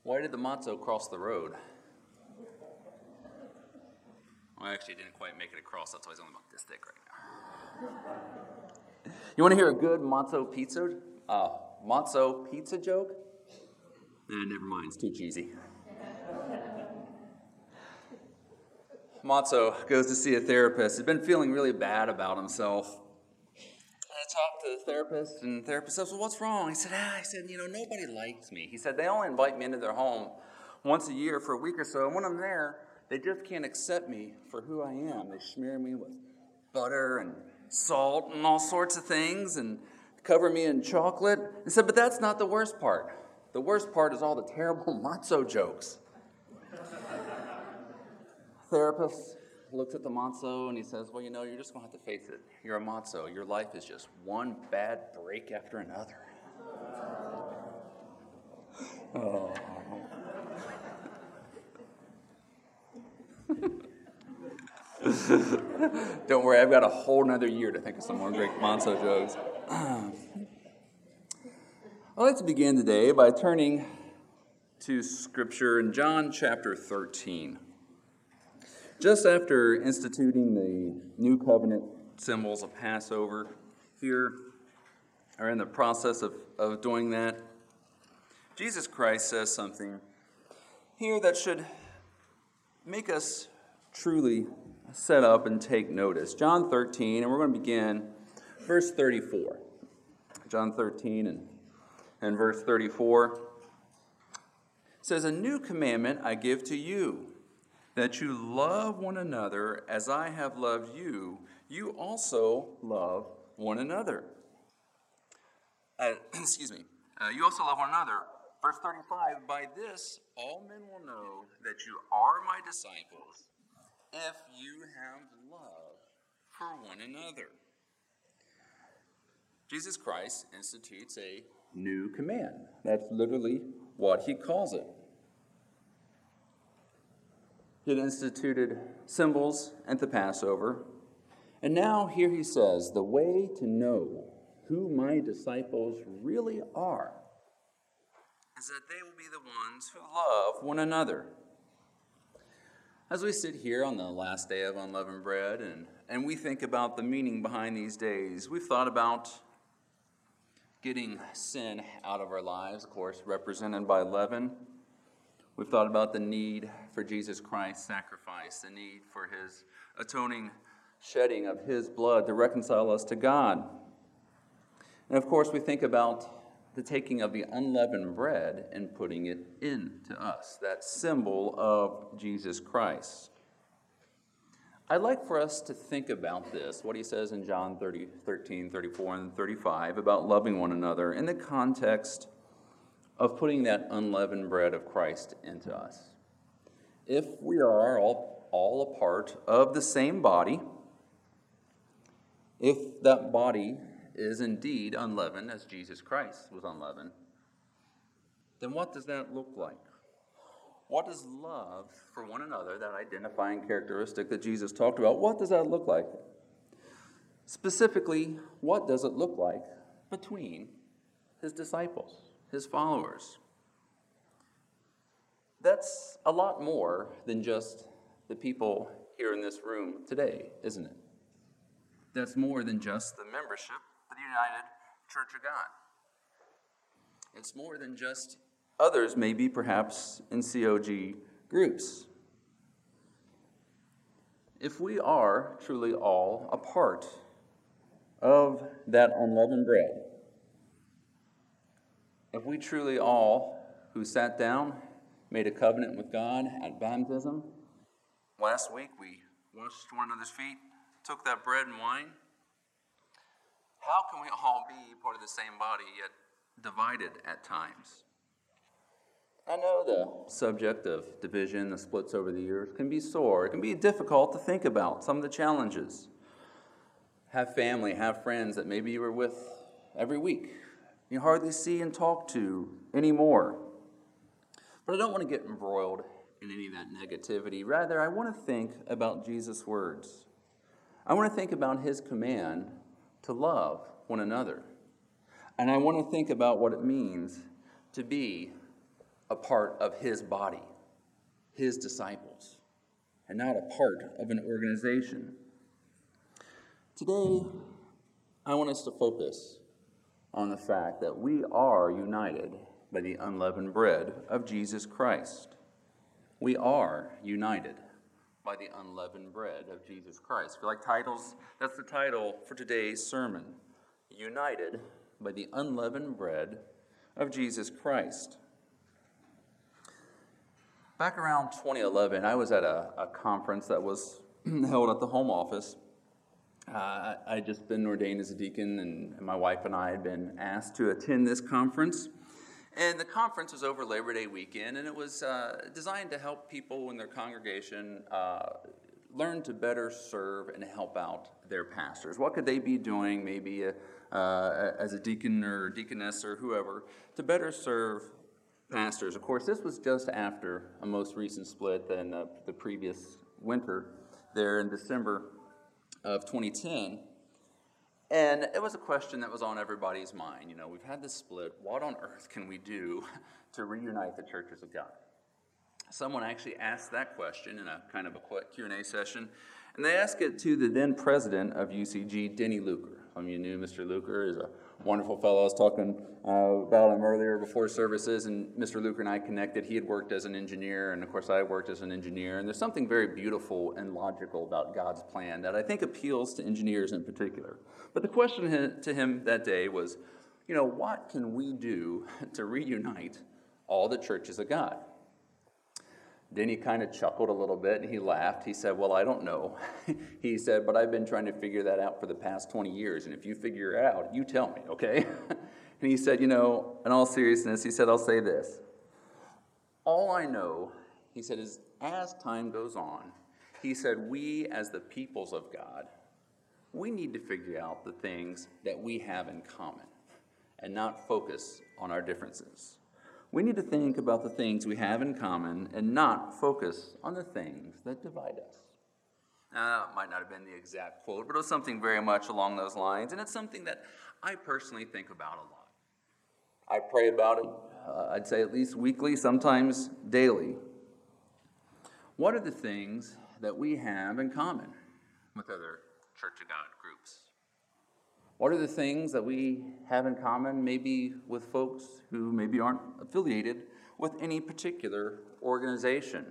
Why did the matzo cross the road? Well, I actually didn't quite make it across. That's why it's only about this thick right now. You want to hear a good matzo pizza joke? Never mind. It's too cheesy. Matzo goes to see a therapist. He's been feeling really bad about himself. I talked to the therapist, and the therapist says, well, what's wrong? He said, nobody likes me. He said, they only invite me into their home once a year for a week or so, and when I'm there, they just can't accept me for who I am. They smear me with butter and salt and all sorts of things and cover me in chocolate. He said, but that's not the worst part. The worst part is all the terrible matzo jokes. Therapist looks at the matzo and he says, well, you're just going to have to face it. You're a matzo. Your life is just one bad break after another. Oh. Don't worry, I've got a whole nother year to think of some more great matzo jokes. I'd like to begin today by turning to Scripture in John chapter 13. Just after instituting the New Covenant symbols of Passover, here are in the process of doing that, Jesus Christ says something here that should make us truly set up and take notice. John 13, and we're going to begin verse 34. John 13 and verse 34 says, a new commandment I give to you, that you love one another as I have loved you, you also love one another. You also love one another. Verse 35, by this all men will know that you are my disciples, if you have love for one another. Jesus Christ institutes a new command. That's literally what he calls it. He instituted symbols at the Passover. And now here he says, the way to know who my disciples really are is that they will be the ones who love one another. As we sit here on the last day of unleavened bread and we think about the meaning behind these days, we've thought about getting sin out of our lives, of course, represented by leaven. We've thought about the need for Jesus Christ's sacrifice, the need for his atoning shedding of his blood to reconcile us to God. And of course, we think about the taking of the unleavened bread and putting it into us, that symbol of Jesus Christ. I'd like for us to think about this, what he says in John 13, 34, and 35, about loving one another in the context of putting that unleavened bread of Christ into us. If we are all a part of the same body, if that body is indeed unleavened as Jesus Christ was unleavened, then what does that look like? What does love for one another, that identifying characteristic that Jesus talked about, what does that look like? Specifically, what does it look like between his disciples, his followers? That's a lot more than just the people here in this room today, isn't it? That's more than just the membership of the United Church of God. It's more than just others, maybe perhaps in COG groups. If we are truly all a part of that unleavened bread, if we truly all who sat down made a covenant with God at baptism, last week we washed one another's feet, took that bread and wine, how can we all be part of the same body yet divided at times? I know the subject of division, the splits over the years, can be sore. It can be difficult to think about some of the challenges. Have family, have friends that maybe you were with every week. You hardly see and talk to anymore. But I don't want to get embroiled in any of that negativity. Rather, I want to think about Jesus' words. I want to think about his command to love one another. And I want to think about what it means to be a part of his body, his disciples, and not a part of an organization. Today, I want us to focus on the fact that we are united by the unleavened bread of Jesus Christ. We are united by the unleavened bread of Jesus Christ. If you like titles, that's the title for today's sermon. United by the unleavened bread of Jesus Christ. Back around 2011, I was at a conference that was held at the home office. I'd just been ordained as a deacon, and my wife and I had been asked to attend this conference. And the conference was over Labor Day weekend, and it was designed to help people in their congregation learn to better serve and help out their pastors. What could they be doing, maybe as a deacon or deaconess or whoever, to better serve pastors? Of course, this was just after a most recent split in the previous winter there in December of 2010. And it was a question that was on everybody's mind. You know, we've had this split. What on earth can we do to reunite the churches of God? Someone actually asked that question in a kind of a Q&A session, and they asked it to the then president of UCG, Denny Luker. Some of you knew Mr. Luker is a wonderful fellow. I was talking about him earlier before services, and Mr. Luker and I connected. He had worked as an engineer, and of course I worked as an engineer, and there's something very beautiful and logical about God's plan that I think appeals to engineers in particular. But the question to him that day was, you know, what can we do to reunite all the churches of God? Then he kind of chuckled a little bit and he laughed. He said, well, I don't know. He said, but I've been trying to figure that out for the past 20 years. And if you figure it out, you tell me, okay? And he said, you know, in all seriousness, he said, I'll say this. All I know, he said, is as time goes on, he said, we as the peoples of God, we need to figure out the things that we have in common and not focus on our differences. We need to think about the things we have in common and not focus on the things that divide us. It might not have been the exact quote, but it was something very much along those lines, and it's something that I personally think about a lot. I pray about it, I'd say at least weekly, sometimes daily. What are the things that we have in common with other Church of God groups? What are the things that we have in common maybe with folks who maybe aren't affiliated with any particular organization?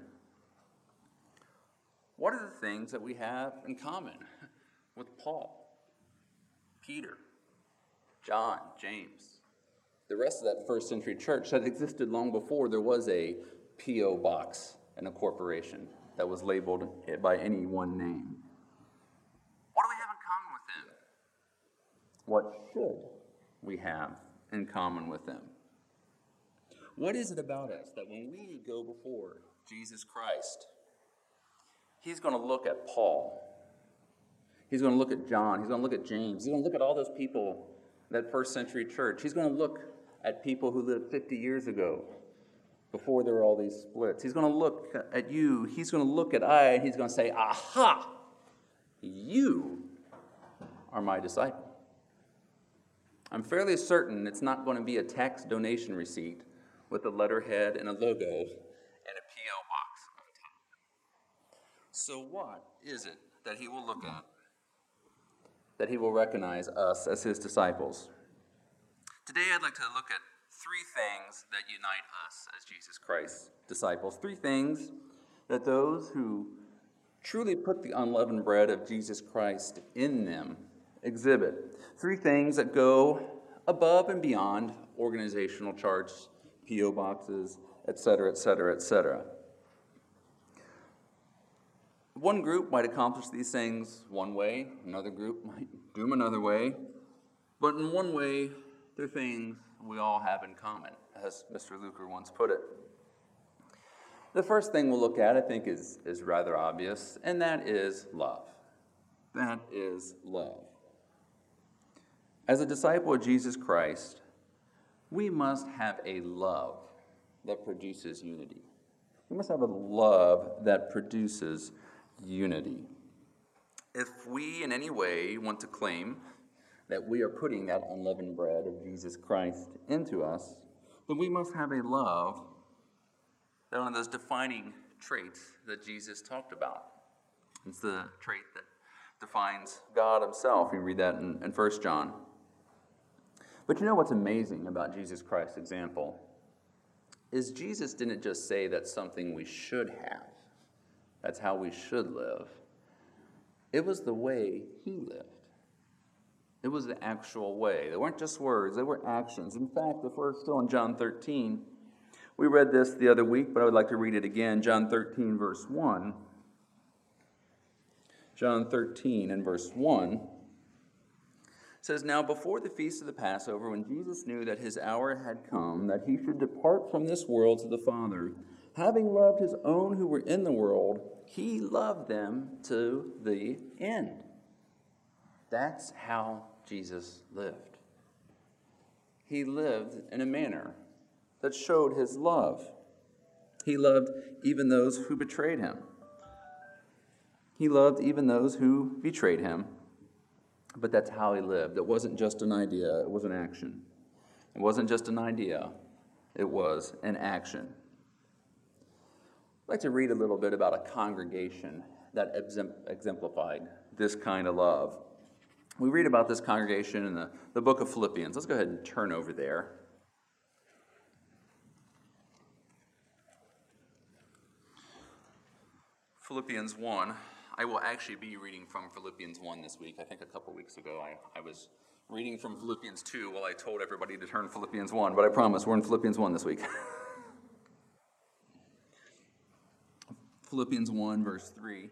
What are the things that we have in common with Paul, Peter, John, James, the rest of that first century church that existed long before there was a P.O. box and a corporation that was labeled by any one name? What do we have in common with them? What should we have in common with them? What is it about us that when we go before Jesus Christ, he's going to look at Paul, he's going to look at John, he's going to look at James, he's going to look at all those people, that first century church. He's going to look at people who lived 50 years ago, before there were all these splits. He's going to look at you, he's going to look at I, and he's going to say, aha, you are my disciple. I'm fairly certain it's not going to be a tax donation receipt with a letterhead and a logo and a P.O. box on top. So what is it that he will look at, that he will recognize us as his disciples? Today I'd like to look at three things that unite us as Jesus Christ's disciples. Three things that those who truly put the unleavened bread of Jesus Christ in them exhibit. Three things that go above and beyond organizational charts, P.O. boxes, etc., etc., etc. One group might accomplish these things one way, another group might do them another way, but in one way, they're things we all have in common, as Mr. Luker once put it. The first thing we'll look at, I think, is rather obvious, and that is love. That is love. As a disciple of Jesus Christ, we must have a love that produces unity. We must have a love that produces unity. If we in any way want to claim that we are putting that unleavened bread of Jesus Christ into us, then we must have a love They're one of those defining traits that Jesus talked about. It's the trait that defines God himself. You read that in 1 John. But you know what's amazing about Jesus Christ's example is Jesus didn't just say that's something we should have. That's how we should live. It was the way he lived. It was the actual way. They weren't just words, they were actions. In fact, if we're still in John 13, we read this the other week, but I would like to read it again. John 13, verse 1. John 13 and verse 1 says, "Now before the feast of the Passover, when Jesus knew that his hour had come, that he should depart from this world to the Father, having loved his own who were in the world, he loved them to the end." That's how Jesus lived. He lived in a manner that showed his love. He loved even those who betrayed him. He loved even those who betrayed him. But that's how he lived. It wasn't just an idea, it was an action. It wasn't just an idea, it was an action. I'd like to read a little bit about a congregation that exemplified this kind of love. We read about this congregation in the book of Philippians. Let's go ahead and turn over there. Philippians 1. I will actually be reading from Philippians 1 this week. I think a couple weeks ago I was reading from Philippians 2 while I told everybody to turn Philippians 1, but I promise we're in Philippians 1 this week. Philippians 1, verse 3.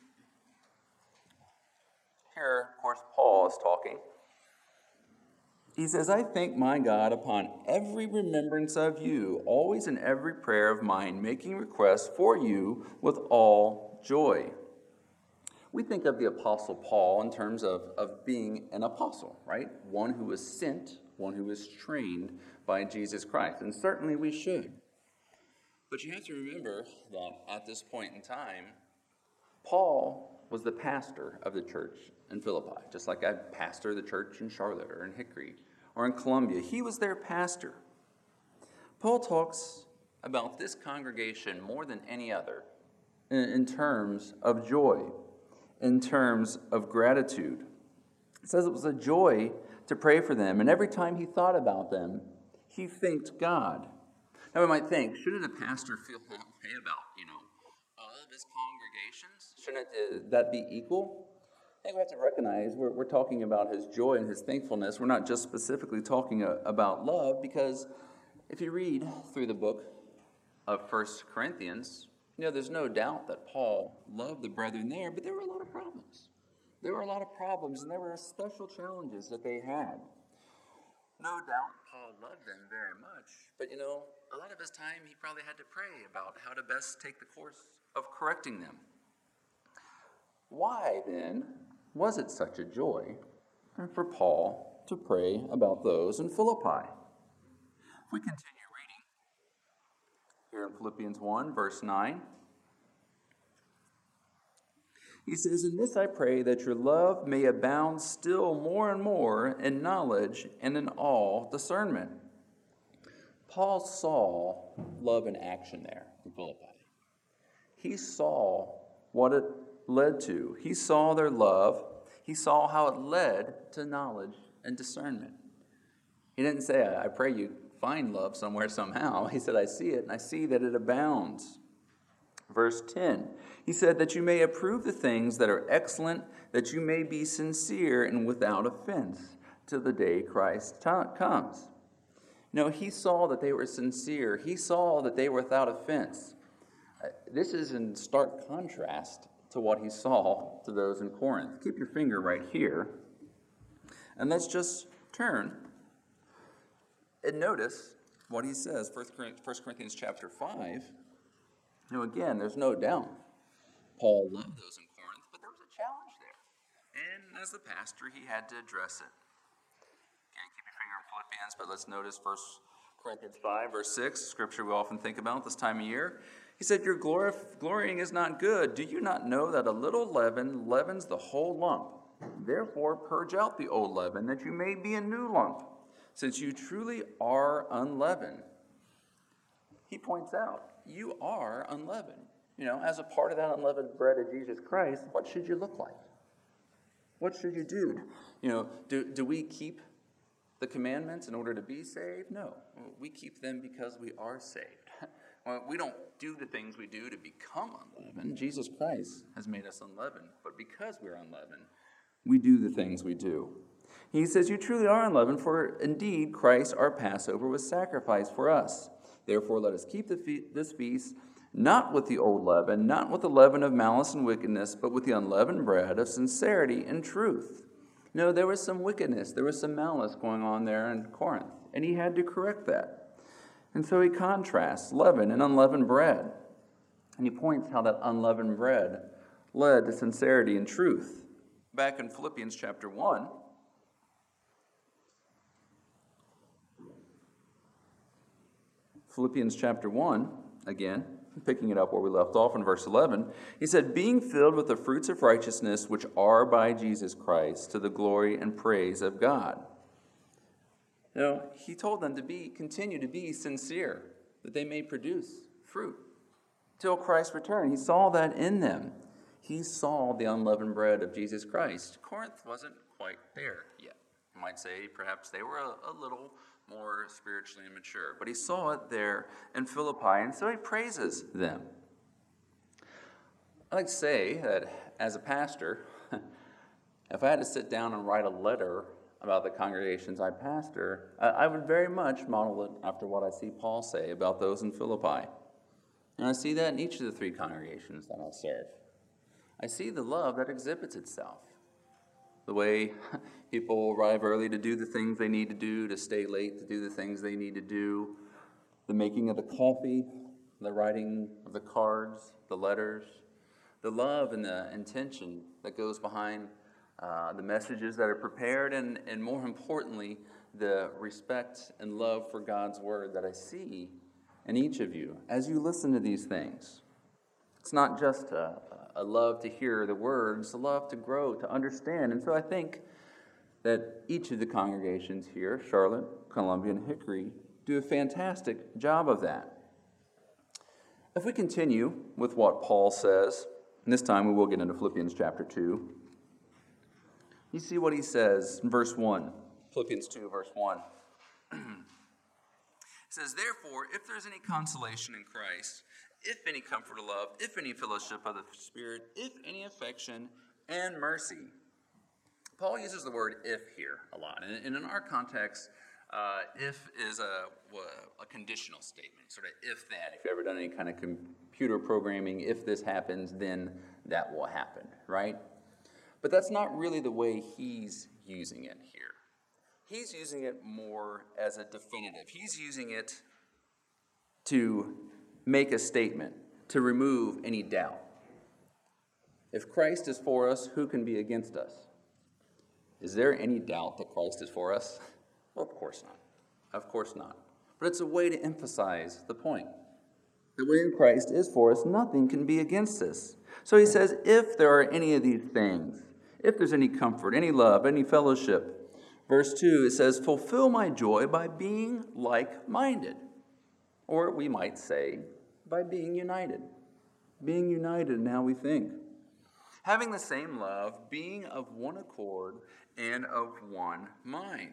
Here, of course, Paul is talking. He says, "I thank my God upon every remembrance of you, always in every prayer of mine, making requests for you with all joy." We think of the Apostle Paul in terms of being an apostle, right? One who was sent, one who was trained by Jesus Christ. And certainly we should. But you have to remember that at this point in time, Paul was the pastor of the church in Philippi, just like I pastor the church in Charlotte or in Hickory or in Columbia. He was their pastor. Paul talks about this congregation more than any other in terms of joy, in terms of gratitude. It says it was a joy to pray for them, and every time he thought about them, he thanked God. Now we might think, shouldn't a pastor feel that way about, all of his congregations? Shouldn't that be equal? I think we have to recognize we're talking about his joy and his thankfulness. We're not just specifically talking about love, because if you read through the book of 1 Corinthians, there's no doubt that Paul loved the brethren there, but there were a lot of problems. There were a lot of problems, and there were special challenges that they had. No doubt Paul loved them very much, but a lot of his time he probably had to pray about how to best take the course of correcting them. Why, then, was it such a joy for Paul to pray about those in Philippi? If we continue reading here in Philippians 1, verse 9, he says, "In this I pray, that your love may abound still more and more in knowledge and in all discernment." Paul saw love in action there in Philippi. He saw what it led to. He saw their love. He saw how it led to knowledge and discernment. He didn't say, "I pray you find love somewhere somehow." He said, "I see it, and I see that it abounds." Verse 10, he said, "That you may approve the things that are excellent, that you may be sincere and without offense till the day Christ comes." He saw that they were sincere. He saw that they were without offense. This is in stark contrast to what he saw to those in Corinth. Keep your finger right here, and let's just turn and notice what he says. 1 Corinthians chapter 5. Again, there's no doubt Paul loved those in Corinth, but there was a challenge there. And as the pastor, he had to address it. Again, keep your finger in Philippians, but let's notice 1 Corinthians 5, verse 6, scripture we often think about this time of year. He said, "Your glorying is not good. Do you not know that a little leaven leavens the whole lump? Therefore, purge out the old leaven, that you may be a new lump, since you truly are unleavened." he points out, you are unleavened. As a part of that unleavened bread of Jesus Christ, what should you look like? What should you do? Do we keep the commandments in order to be saved? No. We keep them because we are saved. We don't do the things we do to become unleavened. Jesus Christ has made us unleavened. But because we're unleavened, we do the things we do. He says, you truly are unleavened, for indeed Christ, our Passover, was sacrificed for us. Therefore, let us keep this feast, not with the old leaven, not with the leaven of malice and wickedness, but with the unleavened bread of sincerity and truth. There was some wickedness, there was some malice going on there in Corinth, and he had to correct that. And so he contrasts leaven and unleavened bread. And he points how that unleavened bread led to sincerity and truth. Back in Philippians chapter 1, again, picking it up where we left off in verse 11, he said, being filled with the fruits of righteousness which are by Jesus Christ, to the glory and praise of God. He told them to continue to be sincere, that they may produce fruit till Christ's return. He saw that in them. He saw the unleavened bread of Jesus Christ. Corinth wasn't quite there yet. You might say perhaps they were a little more spiritually immature, but he saw it there in Philippi, and so he praises them. I like to say that as a pastor, if I had to sit down and write a letter about the congregations I pastor, I would very much model it after what I see Paul say about those in Philippi. And I see that in each of the 3 congregations that I serve. I see the love that exhibits itself. The way people arrive early to do the things they need to do, to stay late to do the things they need to do, the making of the coffee, the writing of the cards, the letters, the love and the intention that goes behind the messages that are prepared, and more importantly, the respect and love for God's word that I see in each of you as you listen to these things. It's not just a love to hear the words, a love to grow, to understand. And so I think that each of the congregations here, Charlotte, Columbia, and Hickory, do a fantastic job of that. If we continue with what Paul says, and this time we will get into Philippians chapter 2, you see what he says in verse 1, Philippians 2, verse 1. It says, therefore, if there is any consolation in Christ, if any comfort of love, if any fellowship of the Spirit, if any affection and mercy. Paul uses the word if here a lot. And in our context, if is a conditional statement, sort of if that. If you've ever done any kind of computer programming, if this happens, then that will happen, right? But that's not really the way he's using it here. He's using it more as a definitive. He's using it to make a statement, to remove any doubt. If Christ is for us, who can be against us? Is there any doubt that Christ is for us? Well, of course not. Of course not. But it's a way to emphasize the point. That when Christ is for us, nothing can be against us. So he says, if there are any of these things, if there's any comfort, any love, any fellowship. Verse 2, it says, fulfill my joy by being like-minded. Or we might say, by being united. Being united in how we think. Having the same love, being of one accord and of one mind.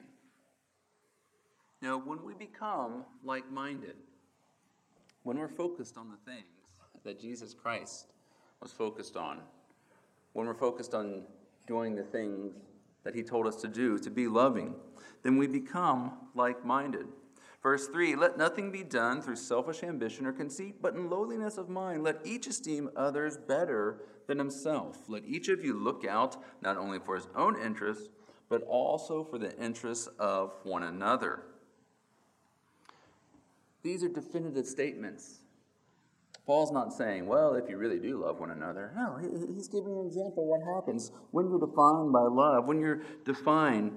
Now, when we become like-minded, when we're focused on the things that Jesus Christ was focused on, when we're focused on doing the things that he told us to do, to be loving, then we become like-minded. Verse 3, let nothing be done through selfish ambition or conceit, but in lowliness of mind, let each esteem others better than himself. Let each of you look out not only for his own interests, but also for the interests of one another. These are definitive statements. Paul's not saying, well, if you really do love one another. No, he's giving an example of what happens when you're defined by love, when you're defined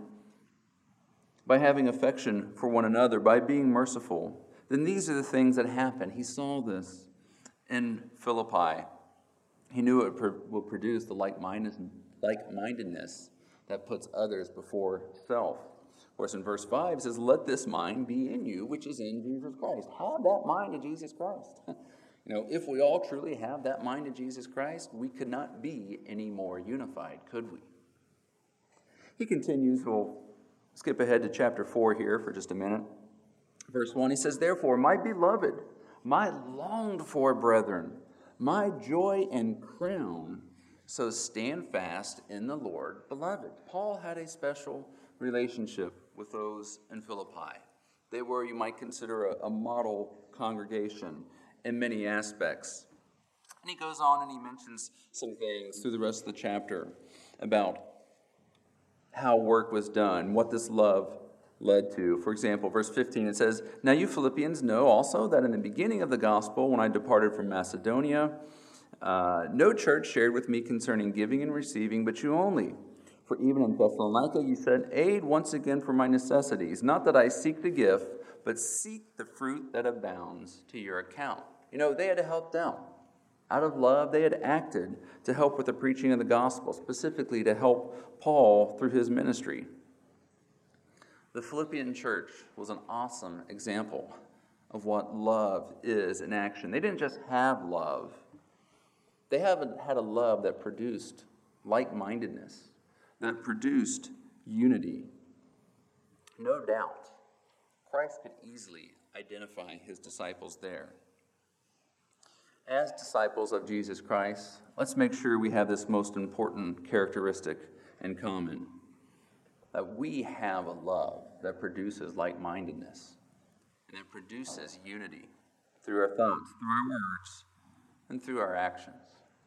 by having affection for one another, by being merciful. Then these are the things that happen. He saw this in Philippi. He knew it would produce the like-mindedness that puts others before self. Of course, in verse 5, it says, let this mind be in you, which is in Jesus Christ. Have that mind of Jesus Christ. If we all truly have that mind of Jesus Christ, we could not be any more unified, could we? He continues, we'll skip ahead to chapter 4 here for just a minute. Verse 1, he says, therefore, my beloved, my longed-for brethren, my joy and crown, so stand fast in the Lord, beloved. Paul had a special relationship with those in Philippi. They were, you might consider, a model congregation in many aspects. And he goes on and he mentions some things through the rest of the chapter about how work was done, what this love led to. For example, verse 15, it says, now you Philippians know also that in the beginning of the gospel, when I departed from Macedonia, no church shared with me concerning giving and receiving, but you only. For even in Thessalonica you said, aid once again for my necessities. Not that I seek the gift, but seek the fruit that abounds to your account. They had helped them. Out of love, they had acted to help with the preaching of the gospel, specifically to help Paul through his ministry. The Philippian church was an awesome example of what love is in action. They didn't just have love. They haven't had a love that produced like-mindedness, that produced unity. No doubt, Christ could easily identify his disciples there. As disciples of Jesus Christ, let's make sure we have this most important characteristic in common, that we have a love that produces like-mindedness and that produces unity through our thoughts, through our words, and through our actions.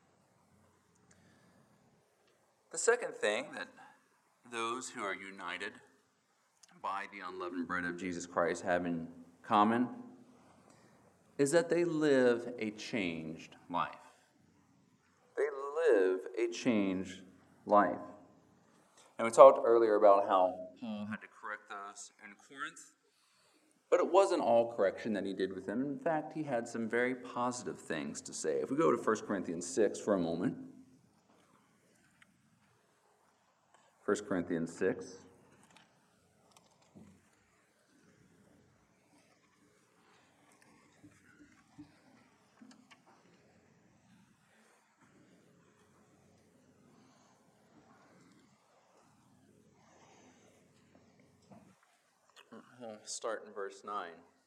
The second thing that those who are united by the unleavened bread of Jesus Christ have in common is that they live a changed life. They live a changed life. And we talked earlier about how Paul had to correct those in Corinth, but it wasn't all correction that he did with them. In fact, he had some very positive things to say. If we go to 1 Corinthians 6 for a moment. 1 Corinthians 6. We'll start in verse 9.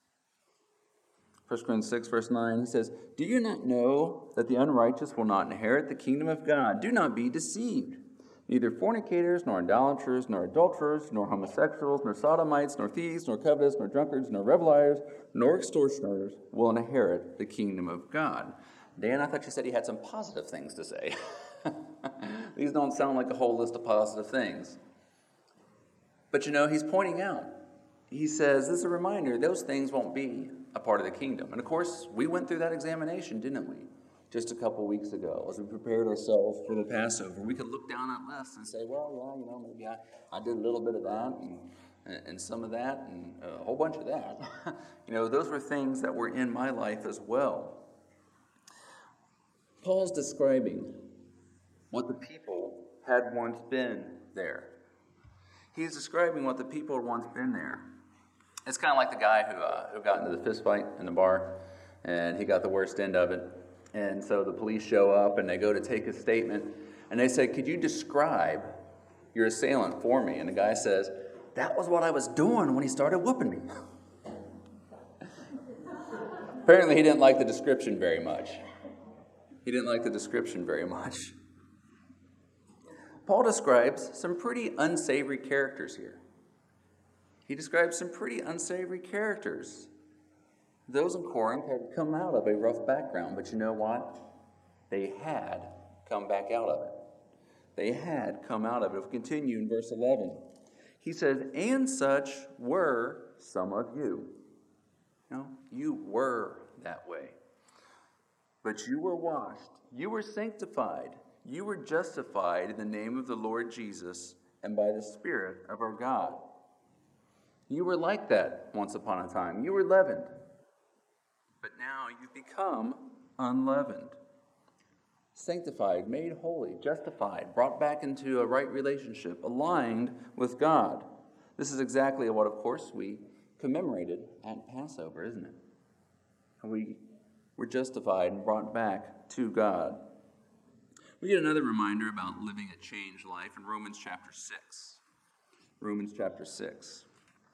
1 Corinthians 6, verse 9, he says, do you not know that the unrighteous will not inherit the kingdom of God? Do not be deceived. Neither fornicators, nor idolaters, nor adulterers, nor homosexuals, nor sodomites, nor thieves, nor covetous, nor drunkards, nor revilers, nor extortioners will inherit the kingdom of God. Dan, I thought you said he had some positive things to say. These don't sound like a whole list of positive things. But he's pointing out. He says, this is a reminder, those things won't be a part of the kingdom. And of course, we went through that examination, didn't we? Just a couple weeks ago, as we prepared ourselves for the Passover. We could look down that list and say, well, yeah, maybe I did a little bit of that and some of that and a whole bunch of that. Those were things that were in my life as well. Paul's describing what the people had once been there. He's describing what the people had once been there. It's kind of like the guy who got into the fist fight in the bar, and he got the worst end of it. And so the police show up, and they go to take his statement, and they say, could you describe your assailant for me? And the guy says, that was what I was doing when he started whooping me. Apparently, he didn't like the description very much. Paul describes some pretty unsavory characters here. He describes some pretty unsavory characters. Those in Corinth had come out of a rough background, but you know what? They had come back out of it. They had come out of it. If we continue in verse 11, he says, and such were some of you. You were that way. But you were washed, you were sanctified, you were justified in the name of the Lord Jesus and by the Spirit of our God. You were like that once upon a time. You were leavened. But now you've become unleavened. Sanctified, made holy, justified, brought back into a right relationship, aligned with God. This is exactly what, of course, we commemorated at Passover, isn't it? We were justified and brought back to God. We get another reminder about living a changed life in Romans chapter 6. Romans chapter 6.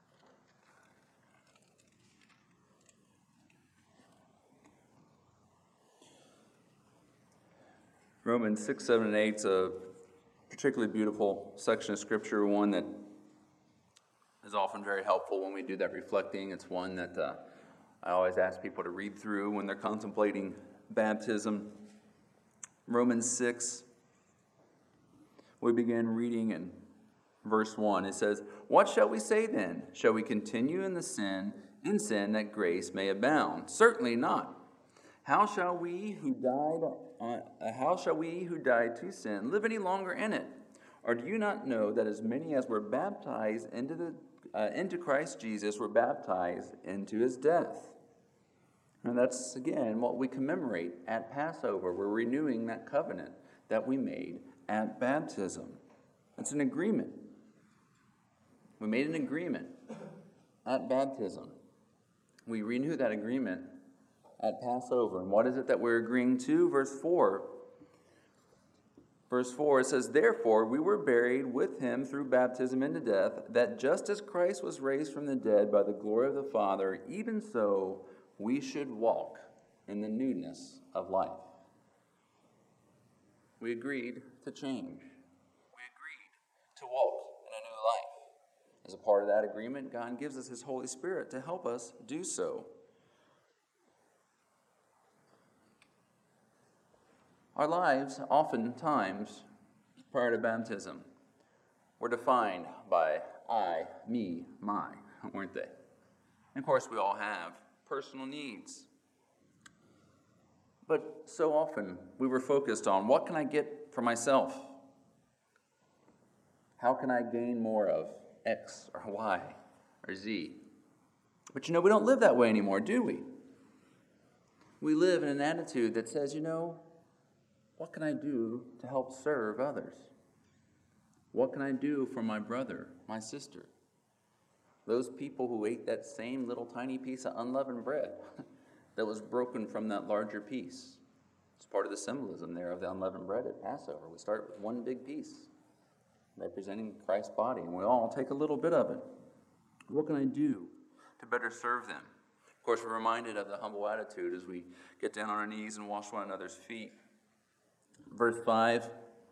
Romans 6, 7, and 8 is a particularly beautiful section of Scripture, one that is often very helpful when we do that reflecting. It's one that I always ask people to read through when they're contemplating baptism. Romans 6, we begin reading in verse 1. It says, "What shall we say then? Shall we continue in sin that grace may abound? Certainly not. How shall we who died to sin live any longer in it? Or do you not know that as many as were baptized into Christ Jesus were baptized into his death?" And that's, again, what we commemorate at Passover. We're renewing that covenant that we made at baptism. It's an agreement. We made an agreement at baptism. We renew that agreement at Passover. And what is it that we're agreeing to? Verse 4. Verse 4, it says, "Therefore we were buried with him through baptism into death, that just as Christ was raised from the dead by the glory of the Father, even so we should walk in the newness of life." We agreed to change. We agreed to walk in a new life. As a part of that agreement, God gives us his Holy Spirit to help us do so. Our lives, oftentimes, prior to baptism, were defined by I, me, my, weren't they? And of course, we all have personal needs. But so often, we were focused on, what can I get for myself? How can I gain more of X or Y or Z? But we don't live that way anymore, do we? We live in an attitude that says, what can I do to help serve others? What can I do for my brother, my sister? Those people who ate that same little tiny piece of unleavened bread that was broken from that larger piece. It's part of the symbolism there of the unleavened bread at Passover. We start with one big piece representing Christ's body, and we all take a little bit of it. What can I do to better serve them? Of course, we're reminded of the humble attitude as we get down on our knees and wash one another's feet. Verse 5,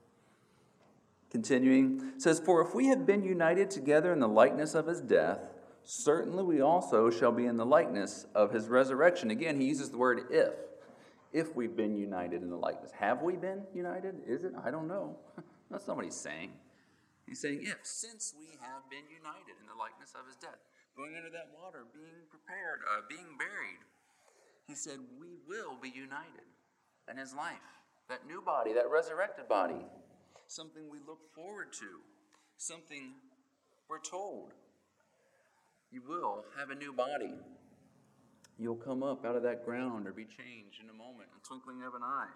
continuing, says, "For if we have been united together in the likeness of his death, certainly we also shall be in the likeness of his resurrection." Again, he uses the word if. If we've been united in the likeness. Have we been united? Is it? I don't know. That's not what he's saying. He's saying if, since we have been united in the likeness of his death, going under that water, being prepared, being buried, he said we will be united in his life. That new body, that resurrected body, something we look forward to, something we're told. You will have a new body. You'll come up out of that ground or be changed in a moment, in the twinkling of an eye.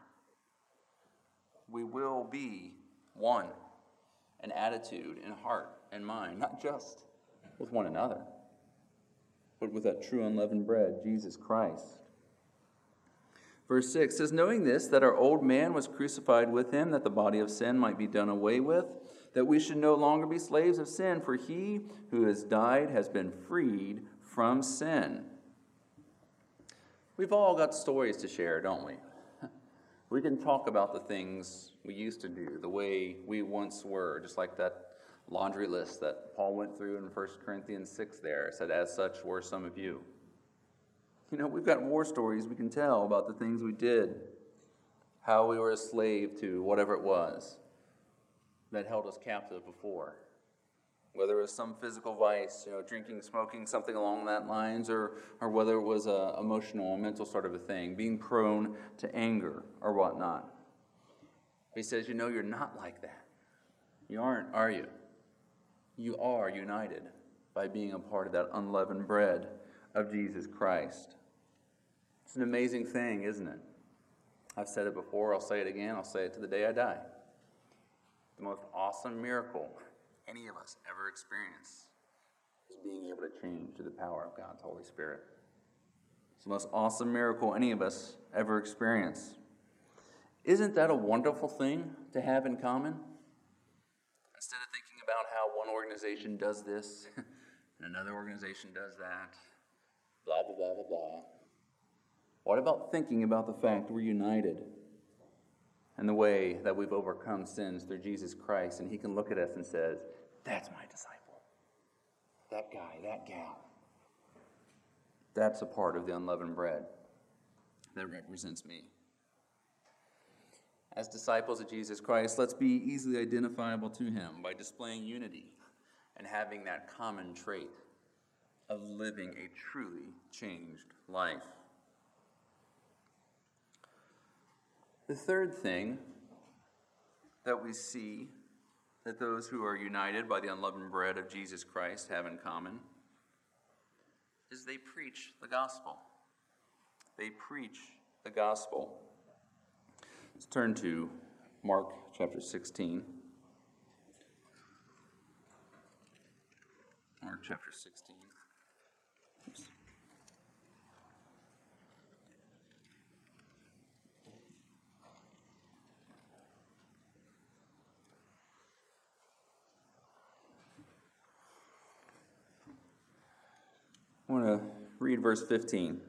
We will be one, an attitude and heart and mind, not just with one another, but with that true unleavened bread, Jesus Christ. Verse 6 says, "Knowing this, that our old man was crucified with him, that the body of sin might be done away with, that we should no longer be slaves of sin, for he who has died has been freed from sin." We've all got stories to share, don't we? We can talk about the things we used to do, the way we once were, just like that laundry list that Paul went through in 1 Corinthians 6 there. It said, "As such were some of you." We've got war stories we can tell about the things we did, how we were a slave to whatever it was that held us captive before. Whether it was some physical vice, drinking, smoking, something along that lines, or whether it was an emotional, mental sort of a thing, being prone to anger or whatnot. He says, you're not like that. You aren't, are you? You are united by being a part of that unleavened bread of Jesus Christ. It's an amazing thing, isn't it? I've said it before, I'll say it again, I'll say it to the day I die. The most awesome miracle any of us ever experience being able to change through the power of God's Holy Spirit. It's the most awesome miracle any of us ever experience. Isn't that a wonderful thing to have in common? Instead of thinking about how one organization does this and another organization does that, blah, blah, blah, blah, blah. What about thinking about the fact we're united and the way that we've overcome sins through Jesus Christ, and he can look at us and says, that's my disciple. That guy, that gal. That's a part of the unleavened bread that represents me. As disciples of Jesus Christ, let's be easily identifiable to him by displaying unity and having that common trait of living a truly changed life. The third thing that we see that those who are united by the unleavened bread of Jesus Christ have in common is they preach the gospel. They preach the gospel. Let's turn to Mark chapter 16. Mark chapter 16. Oops. I want to read verse 15.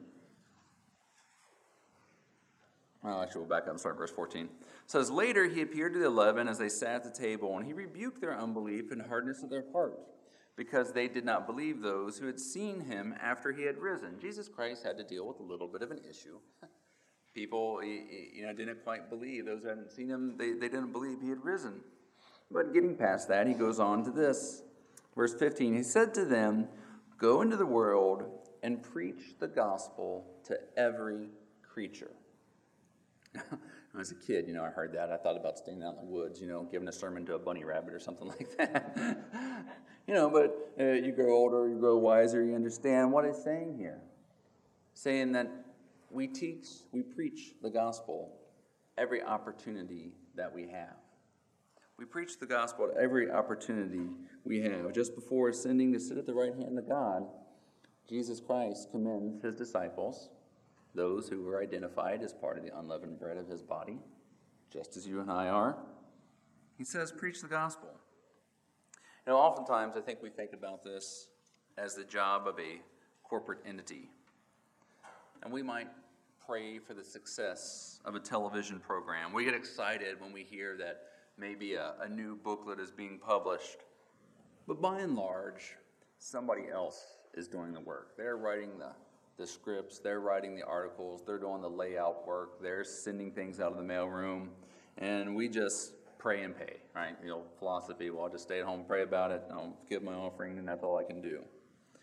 Well, actually, we'll back up and start verse 14. It says, later he appeared to the 11 as they sat at the table, and he rebuked their unbelief and hardness of their heart, because they did not believe those who had seen him after he had risen. Jesus Christ had to deal with a little bit of an issue. People, didn't quite believe. Those who hadn't seen him, they didn't believe he had risen. But getting past that, he goes on to this. Verse 15, he said to them, go into the world and preach the gospel to every creature. When I was a kid, I heard that. I thought about staying out in the woods, giving a sermon to a bunny rabbit or something like that. But you grow older, you grow wiser, you understand what it's saying here. Saying that we preach the gospel every opportunity that we have. We preach the gospel at every opportunity we have. Just before ascending to sit at the right hand of God, Jesus Christ commends his disciples, those who were identified as part of the unleavened bread of his body, just as you and I are. He says, preach the gospel. Oftentimes I think we think about this as the job of a corporate entity. And we might pray for the success of a television program. We get excited when we hear that maybe a new booklet is being published. But by and large, somebody else is doing the work. They're writing the scripts, they're writing the articles, they're doing the layout work, they're sending things out of the mailroom, and we just pray and pay, right? Philosophy, well, I'll just stay at home and pray about it, I'll give my offering, and that's all I can do.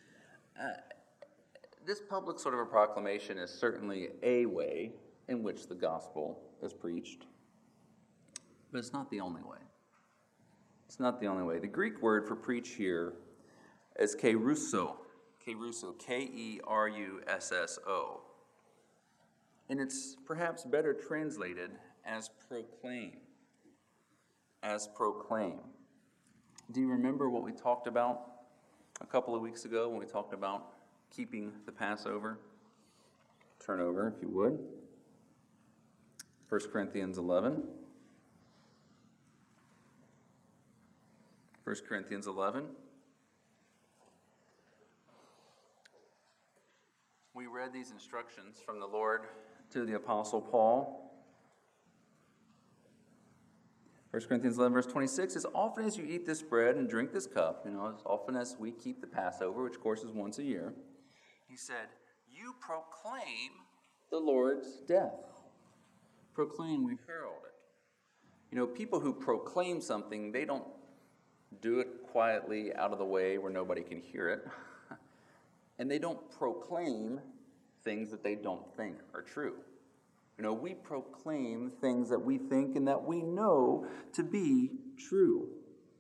This public sort of a proclamation is certainly a way in which the gospel is preached, but it's not the only way. It's not the only way. The Greek word for preach here is kerusso, K-E-R-U-S-S-O. And it's perhaps better translated as proclaim. As proclaim. Do you remember what we talked about a couple of weeks ago when we talked about keeping the Passover? Turn over, if you would. 1 Corinthians 11. 1 Corinthians 11. We read these instructions from the Lord to the Apostle Paul. 1 Corinthians 11, verse 26, as often as you eat this bread and drink this cup, as often as we keep the Passover, which of course is once a year, he said, you proclaim the Lord's death. Proclaim, we herald it. People who proclaim something, they don't do it quietly out of the way where nobody can hear it. And they don't proclaim things that they don't think are true. We proclaim things that we think and that we know to be true.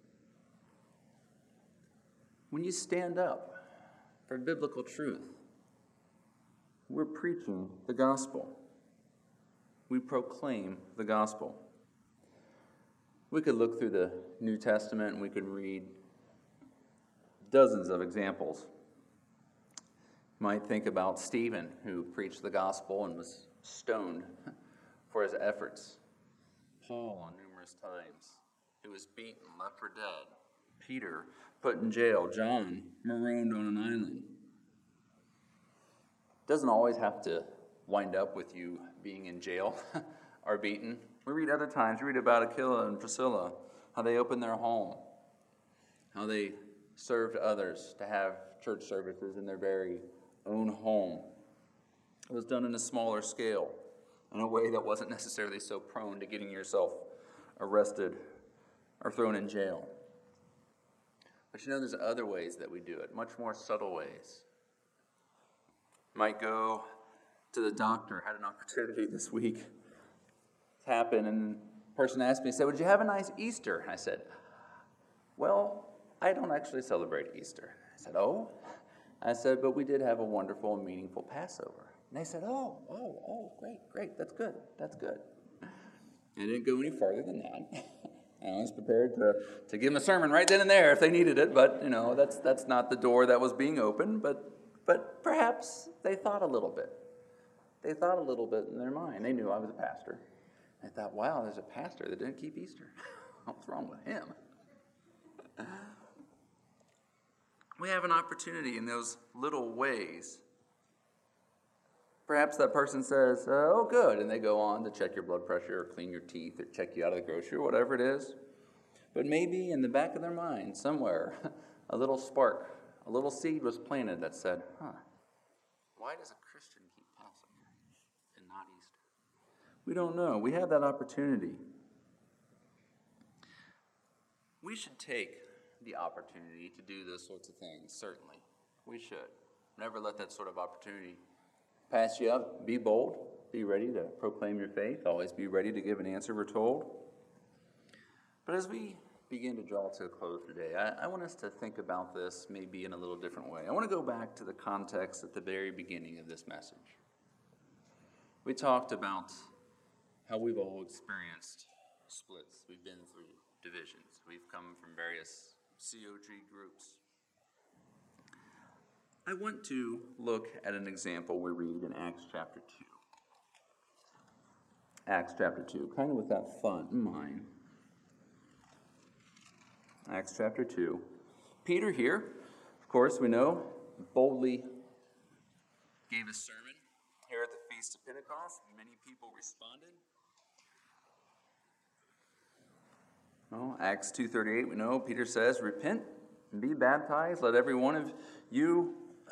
When you stand up for biblical truth, we're preaching the gospel. We proclaim the gospel. We could look through the New Testament and we could read dozens of examples. You might think about Stephen, who preached the gospel and was stoned for his efforts. Paul, on numerous times, who was beaten, left for dead. Peter, put in jail. John, marooned on an island. Doesn't always have to wind up with you being in jail or beaten. We read other times, we read about Aquila and Priscilla, how they opened their home, how they served others to have church services in their very own home. It was done in a smaller scale, in a way that wasn't necessarily so prone to getting yourself arrested or thrown in jail. But there's other ways that we do it, much more subtle ways. Might go to the doctor. Had an opportunity this week happen, and the person asked me, said, "Would you have a nice Easter?" And I said, "Well, I don't actually celebrate Easter." I said, "Oh?" I said, "But we did have a wonderful and meaningful Passover." And they said, oh, great, that's good. I didn't go any farther than that. I was prepared to give them a sermon right then and there if they needed it, but that's not the door that was being opened. But perhaps they thought a little bit. They thought a little bit in their mind. They knew I was a pastor. I thought, wow, there's a pastor that didn't keep Easter. What's wrong with him? We have an opportunity in those little ways. Perhaps that person says, "Oh, good," and they go on to check your blood pressure or clean your teeth or check you out of the grocery or whatever it is. But maybe in the back of their mind, somewhere, a little spark, a little seed was planted that said, why does a Christian keep Passover and not Easter? We don't know. We have that opportunity. We should take the opportunity to do those sorts of things, certainly. We should. Never let that sort of opportunity pass you up. Be bold. Be ready to proclaim your faith. Always be ready to give an answer we're told. But as we begin to draw to a close today, I want us to think about this maybe in a little different way. I want to go back to the context at the very beginning of this message. We talked about how we've all experienced splits. We've been through divisions. We've come from various COG groups. I want to look at an example we read in Acts chapter 2. Acts chapter 2, kind of with that thought in mind. Acts chapter 2. Peter here, of course, we know, boldly gave a sermon here at the Feast of Pentecost. Many people responded. Well, Acts 2:38, we know, Peter says, "Repent and be baptized. Let every one of you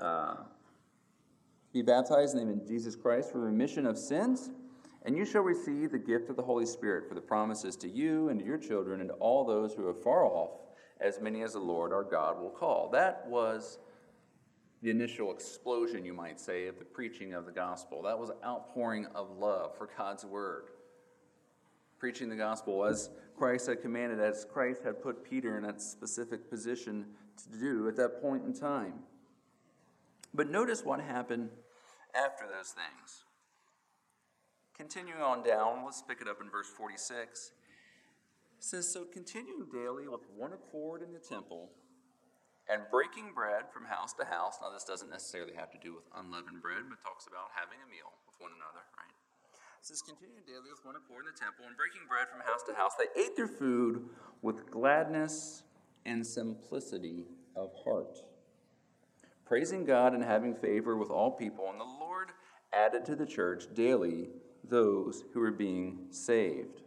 be baptized in the name of Jesus Christ for remission of sins, and you shall receive the gift of the Holy Spirit, for the promises to you and to your children and to all those who are far off, as many as the Lord our God will call." That was the initial explosion, you might say, of the preaching of the gospel. That was an outpouring of love for God's word. Preaching the gospel as Christ had commanded, as Christ had put Peter in that specific position to do at that point in time. But notice what happened after those things. Continuing on down, let's pick it up in verse 46. It says, "So continuing daily with one accord in the temple, and breaking bread from house to house." Now, this doesn't necessarily have to do with unleavened bread, but talks about having a meal with one another, right? It says, "Continuing daily with one accord in the temple, and breaking bread from house to house, they ate their food with gladness and simplicity of heart, praising God and having favor with all people. And the Lord added to the church daily those who were being saved."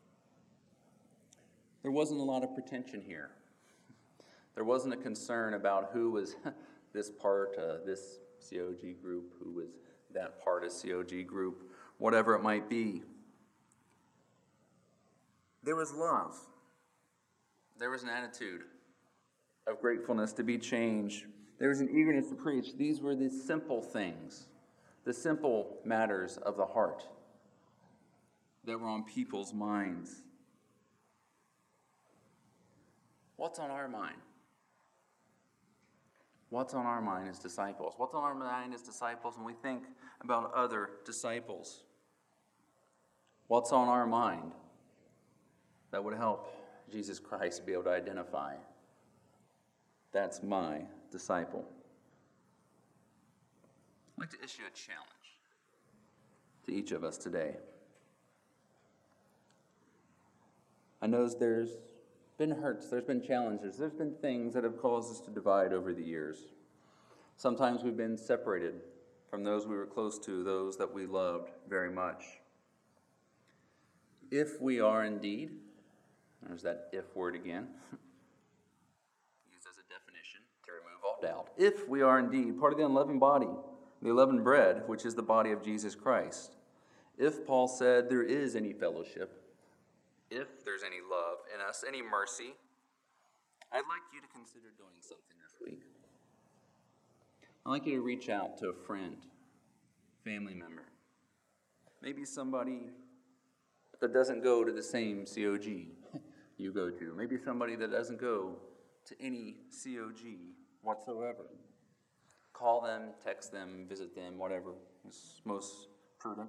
There wasn't a lot of pretension here. There wasn't a concern about who was this part, this COG group, who was that part of COG group, whatever it might be. There was love. There was an attitude of gratefulness to be changed. There was an eagerness to preach. These were the simple things, the simple matters of the heart that were on people's minds. What's on our mind? What's on our mind as disciples? What's on our mind as disciples when we think about other disciples? What's on our mind that would help Jesus Christ be able to identify? That's my disciple. I'd like to issue a challenge to each of us today. I know there's been hurts, there's been challenges, there's been things that have caused us to divide over the years. Sometimes we've been separated from those we were close to, those that we loved very much. If we are indeed, there's that if word again, used as a definition to remove all doubt. If we are indeed part of the unleavened body, the unleavened bread, which is the body of Jesus Christ, if Paul said there is any fellowship, if there's any love in us, any mercy, I'd like you to consider doing something this week. I'd like you to reach out to a friend, family member, maybe somebody that doesn't go to the same COG you go to, maybe somebody that doesn't go to any COG whatsoever. Call them, text them, visit them, whatever is most prudent.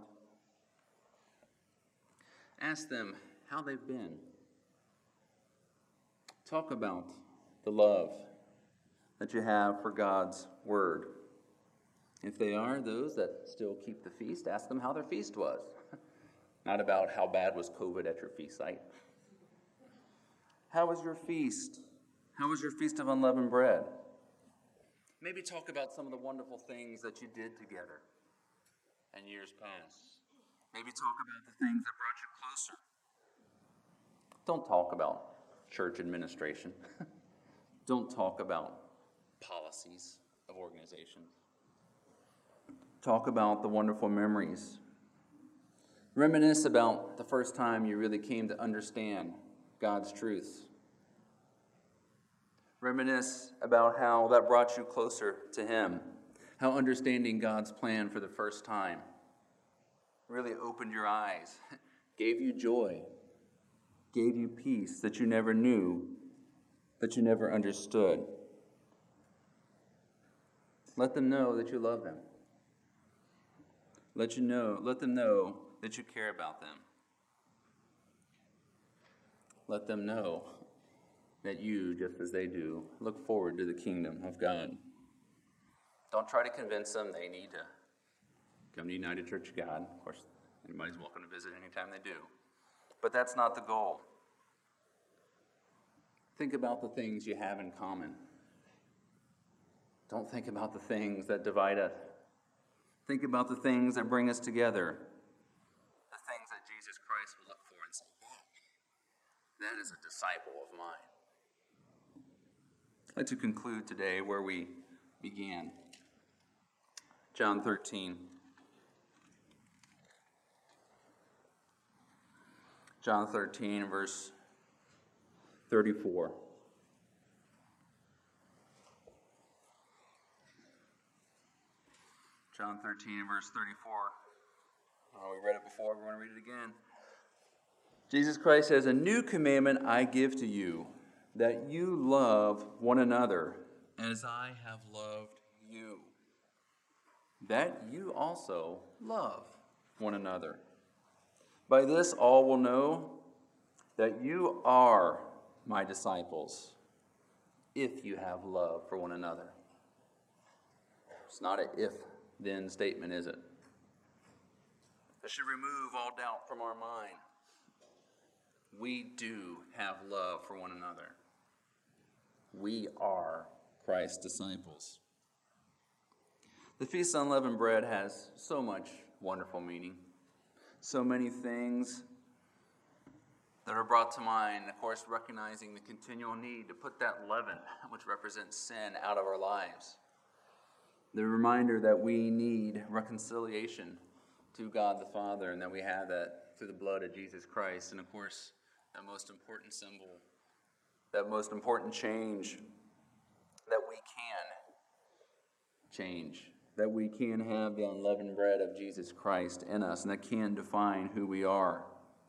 Ask them how they've been. Talk about the love that you have for God's Word. If they are those that still keep the feast, ask them how their feast was. Not about how bad was COVID at your feast site. How was your feast? How was your feast of unleavened bread? Maybe talk about some of the wonderful things that you did together in years past. Maybe talk about the things that brought you closer. Don't talk about church administration. Don't talk about policies of organizations. Talk about the wonderful memories. Reminisce about the first time you really came to understand God's truths. Reminisce about how that brought you closer to Him, how understanding God's plan for the first time really opened your eyes, gave you joy, gave you peace that you never knew, that you never understood. Let them know that you love them. Let them know that you care about them. Let them know that you, just as they do, look forward to the kingdom of God. Don't try to convince them they need to come to United Church of God. Of course, anybody's welcome to visit anytime they do. But that's not the goal. Think about the things you have in common. Don't think about the things that divide us. Think about the things that bring us together. The things that Jesus Christ will look for and say, that is a disciple of mine. I'd like to conclude today where we began. John 13. John 13, verse 34. John 13, verse 34. We read it before, we're going to read it again. Jesus Christ says, "A new commandment I give to you, that you love one another as I have loved you, that you also love one another. By this all will know that you are my disciples, if you have love for one another." It's not an if-then statement, is it? That should remove all doubt from our mind. We do have love for one another. We are Christ's disciples. The Feast of Unleavened Bread has so much wonderful meaning, so many things that are brought to mind. Of course, recognizing the continual need to put that leaven, which represents sin, out of our lives. The reminder that we need reconciliation to God the Father, and that we have that through the blood of Jesus Christ. And of course, that most important symbol, that most important change that we can change, that we can have the unleavened bread of Jesus Christ in us, and that can define who we are.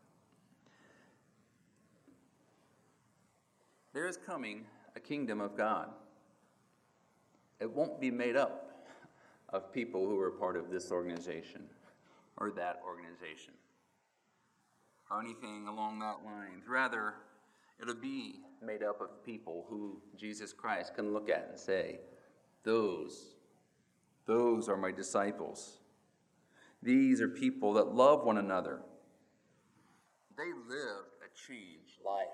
There is coming a kingdom of God. It won't be made up of people who are part of this organization or that organization or anything along that line. Rather, it'll be made up of people who Jesus Christ can look at and say, those are my disciples. These are people that love one another. They lived a changed life.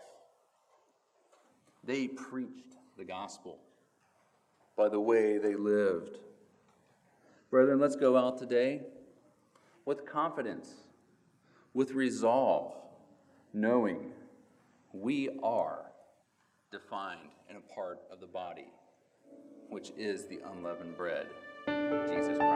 They preached the gospel by the way they lived. Brethren, let's go out today with confidence, with resolve, knowing we are defined in a part of the body, which is the unleavened bread, Jesus Christ.